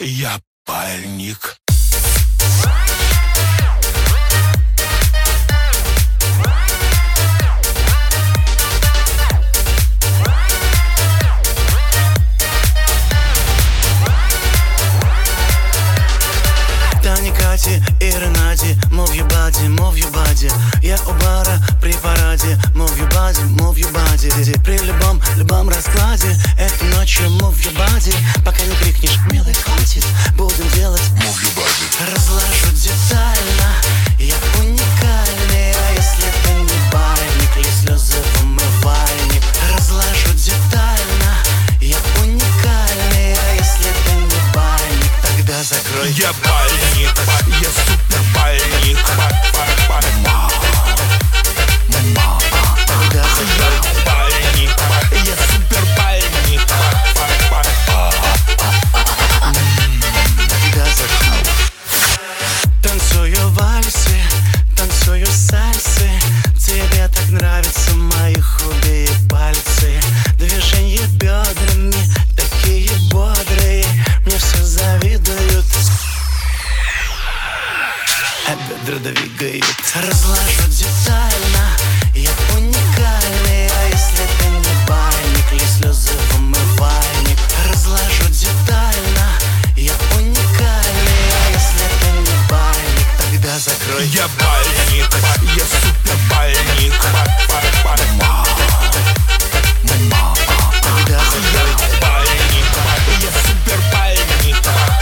Я пальник. Таня, Кати и Ренати, move your body, move your body. Я у бара при параде, move your body, move your body. При любом раскладе этой ночью move your body. Пока не крикнешь, милый, хватит, будем делать Move your body. Разложу детально, я уникальный. А если ты не бальник, ли слезы в умывальник. Разложу детально, я уникальный. А если ты не бальник, тогда закрой. Я пальник, я супер пальник. Тогда закрой. Я пальник, я супер пальник. Тогда закрой. Танцую вальсы, танцую сальсы. Тебе так нравятся мои худые пальцы. Движения бедрами такие бодрые. Мне все завидуют, а бедра двигают. Разложу детально, я уникальный. А если ты не бальник, ли слезы в умывальник. Разложу детально, я уникальный. А если ты не бальник, тогда закрой. Я пальник, я супер пальник. Тогда закрой. Я пальник, я супер пальник.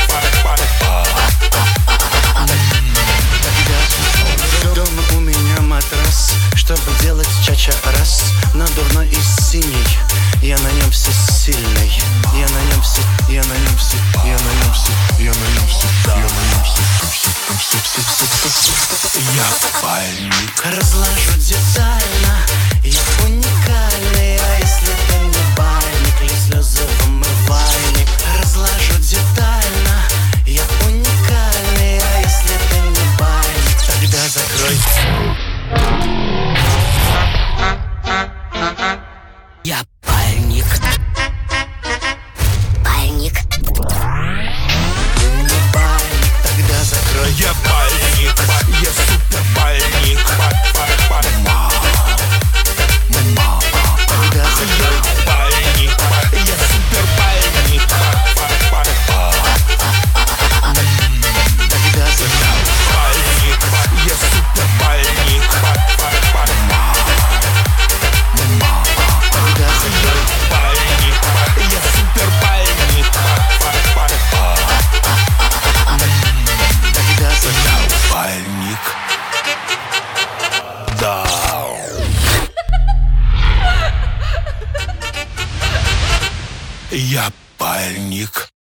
Дома у меня матрас, чтобы делать чача раз. Надувной и синий, я на нем все сильный. Я на нем все, я на нем все, я на нем все, я на нем все, я на нем все. Я пальник. Разложу детально, я уникальный. А если ты не бальник, ли слезы в умывальник. Разложу детально, я уникальный. А если ты не бальник, тогда закрой. Я пальник. Пальник. Не бальник, тогда закрой. Я пальник, я супер пальник. Тогда закрой. Я пальник, я супер пальник. Тогда закрой. Пальник, я супер пальник. Тогда закрой. Пальник, я супер пальник. Тогда закрой. Пальник. Да. Я пальник.